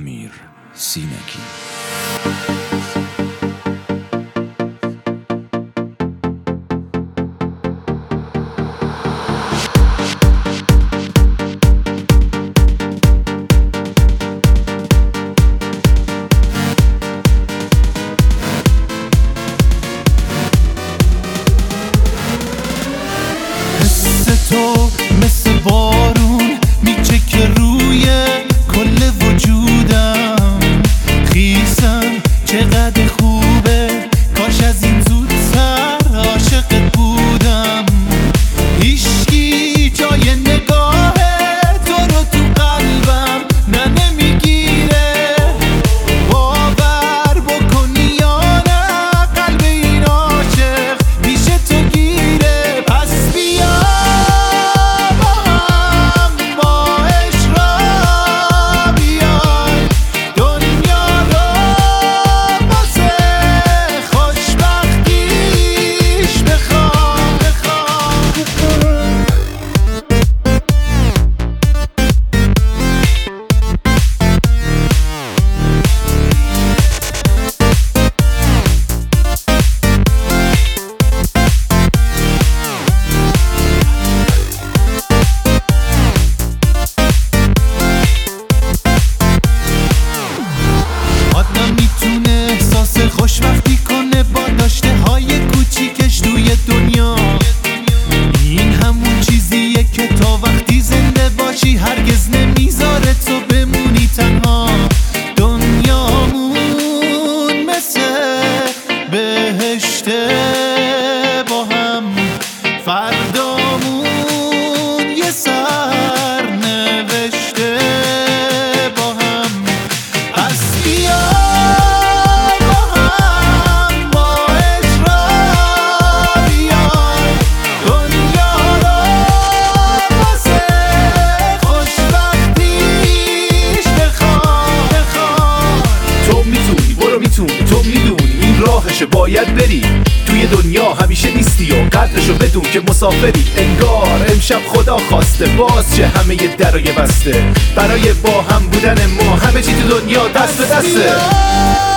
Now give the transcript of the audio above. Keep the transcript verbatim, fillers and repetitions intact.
امیر سینگی. تو مثل بارون میچکه روی کل وجودم، خیسم چقدر خوبه، کاش از این زودتر عاشقت بودم. هیشکی جای نگاه تو رو تو قلبم نه نمیگیره، باور بکنی یا نه قلب این عاشق پیش تو گیره. پس بیا خوشبختی کنه با داشته های کوچیکش توی دنیا. این همون چیزیه که تا وقتی زنده باشی هرگز نمیذاره تو بمونی تنها. دنیامون مثل بهشته با هم، فردامون یه سر نوشته با هم. پس بیا تو میدونی این راهشو باید بری، توی دنیا همیشه نیستی و قدرشو بدون که مسافری. انگار امشب خدا خواسته باز چه همه ی درای بسته، برای با هم بودن ما همه چی تو دنیا دست به دسته.